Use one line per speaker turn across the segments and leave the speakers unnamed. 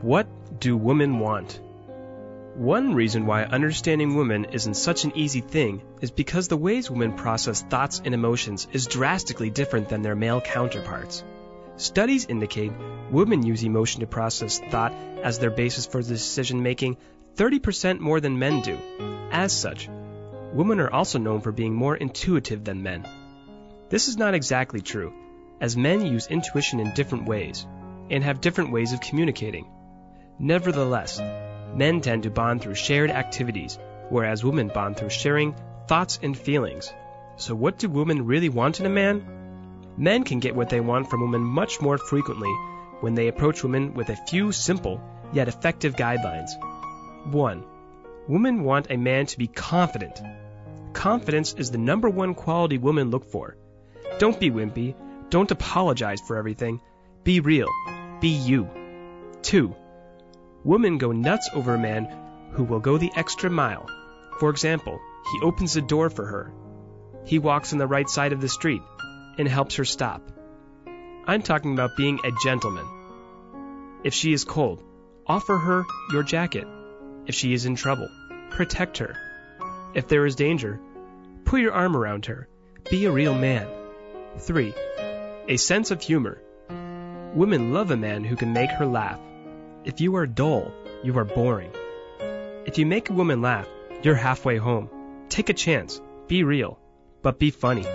What do women want? One reason why understanding women isn't such an easy thing is because the ways women process thoughts and emotions is drastically different than their male counterparts. Studies indicate women use emotion to process thought as their basis for decision-making 30% more than men do. As such, women are also known for being more intuitive than men. This is not exactly true, as men use intuition in different ways and have different ways of communicating. Nevertheless, men tend to bond through shared activities, whereas women bond through sharing thoughts and feelings. So what do women really want in a man? Men can get what they want from women much more frequently when they approach women with a few simple yet effective guidelines. 1. Women want a man to be confident. Confidence is the number one quality women look for. Don't be wimpy. Don't apologize for everything. Be real. Be you. 2. Women go nuts over a man who will go the extra mile. For example, he opens the door for her. He walks on the right side of the street and helps her stop. I'm talking about being a gentleman. If she is cold, offer her your jacket. If she is in trouble, protect her. If there is danger, put your arm around her. Be a real man. 3. A sense of humor. Women love a man who can make her laugh. If you are dull, you are boring. If you make a woman laugh, you're halfway home. Take a chance. Be real, but be funny.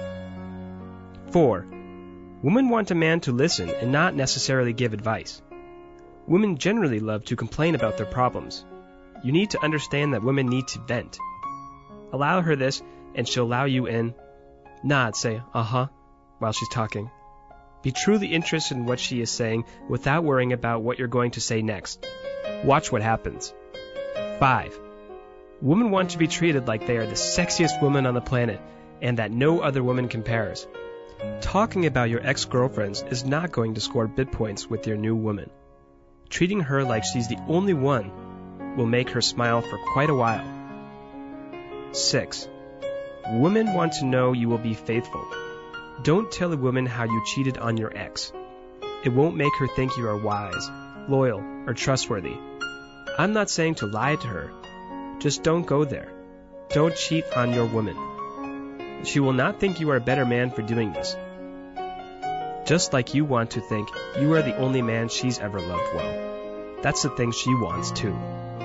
4. Women want a man to listen and not necessarily give advice. Women generally love to complain about their problems. You need to understand that women need to vent. Allow her this, and she'll allow you in. Nod, say, uh-huh, while she's talking. Be truly interested in what she is saying without worrying about what you're going to say next. Watch what happens. 5. Women want to be treated like they are the sexiest woman on the planet and that no other woman compares. Talking about your ex-girlfriends is not going to score bit points with your new woman. Treating her like she's the only one will make her smile for quite a while. 6. Women want to know you will be faithful. Don't tell a woman how you cheated on your ex. It won't make her think you are wise, loyal, or trustworthy. I'm not saying to lie to her. Just don't go there. Don't cheat on your woman. She will not think you are a better man for doing this. Just like you want to think you are the only man she's ever loved well. That's the thing she wants too.